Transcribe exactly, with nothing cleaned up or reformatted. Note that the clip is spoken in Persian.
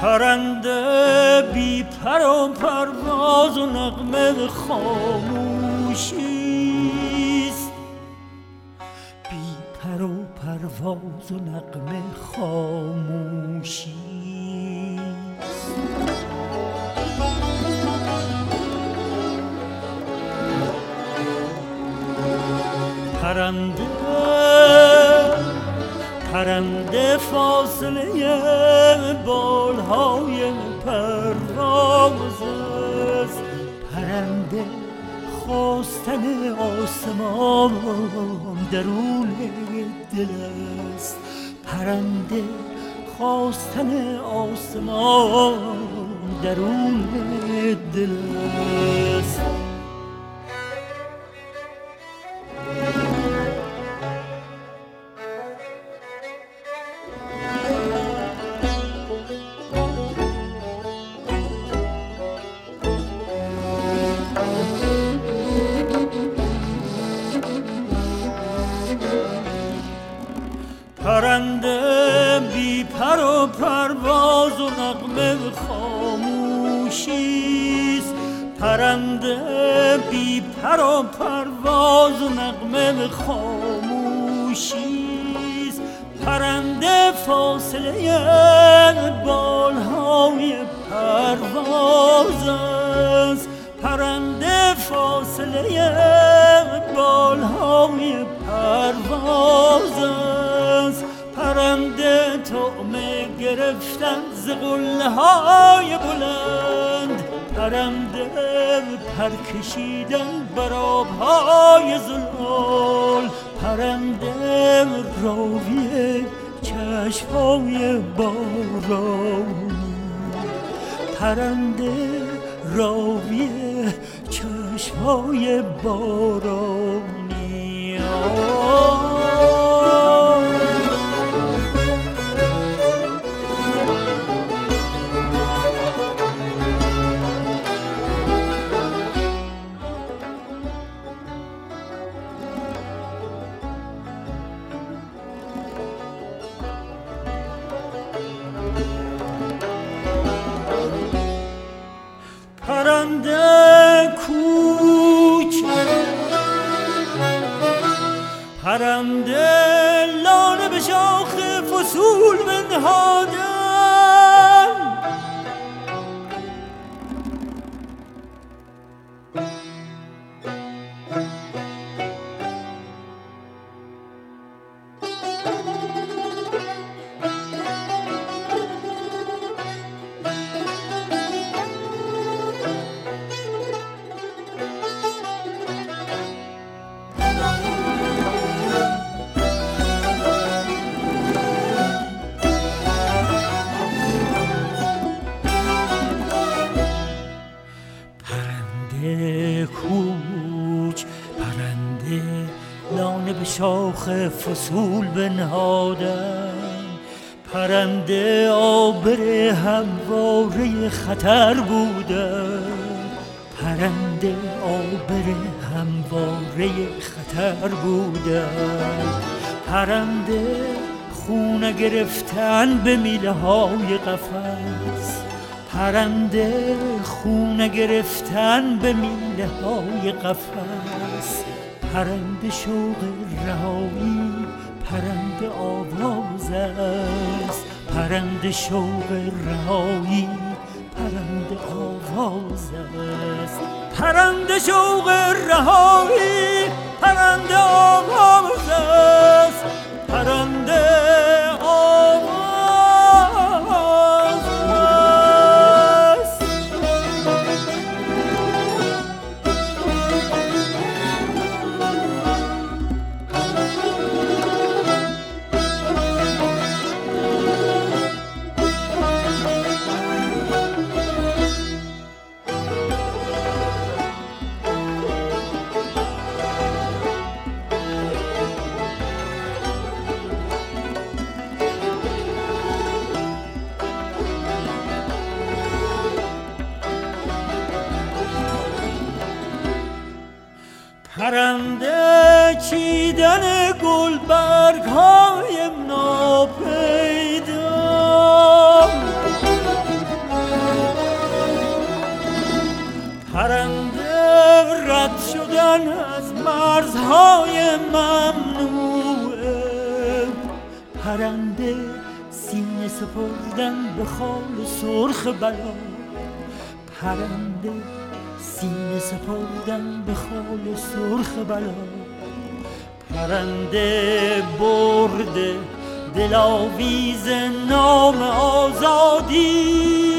پرنده بی پر و پرواز و نغمه خاموشیست، بی پر و پرواز و نغمه خاموشیست. پرنده پرنده فاصله بالهای پرواز است، پرنده خواستن آسمان درون دل است، پرنده خواستن آسمان درون دل است. پرنده بی پر و پرواز و نغمه خاموشیست، پرنده بی پر و پرواز و نغمه خاموشیست، پرنده فاصله بالهای پرواز است، پرنده فاصله بالهای پرواز است، پرنده طعمه گرفتن ز قله‌های بلند، پرنده پر کشیدن بر آب‌های زلال، پرنده راوی چشم‌های بارانی، پرنده راوی چشم‌های بارانی. پرنده کوچ پرنده لانه به شاخ فصول بنهادن، کوچ پرنده لانه به شاخ فصول بنهادن، پرنده آبر همواره خطر بودن، پرنده آبر همواره خطر بودن، پرنده خونه گرفتن به میله های قفس، پرنده خونه گرفتن به میله های قفس، پرنده شوق رهایی پرنده آواز است، پرنده شوق رهایی پرنده آواز است، پرنده شوق رهایی پرنده آواز است، پرنده آواز. پرنده چیدن گلبرگ های ناپیدا، پرنده رد شدن از مرزهای ممنوعه، پرنده سینه سپردن به خال سرخ بلا، پرنده سینه سپردن به خال سرخ بلا، پرنده برده دلاویز نام آزادی،